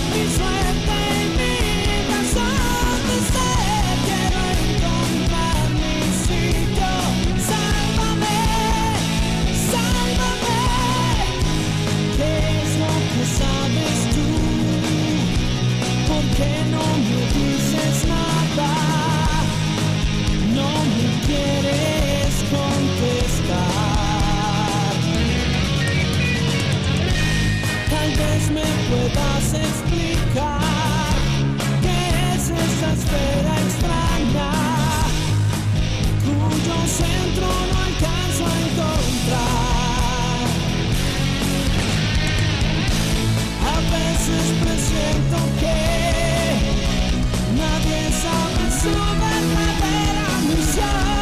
Mi suerte y mi razón de ser, quiero encontrar mi sitio. Sálvame, sálvame. ¿Qué es lo que sabes tú? ¿Por qué no me dices nada? No me quieres contestar. Tal vez me puedas explicar qué es esa esfera extraña cuyo centro no alcanzo a encontrar. A veces presiento que nadie sabe su verdadera misión.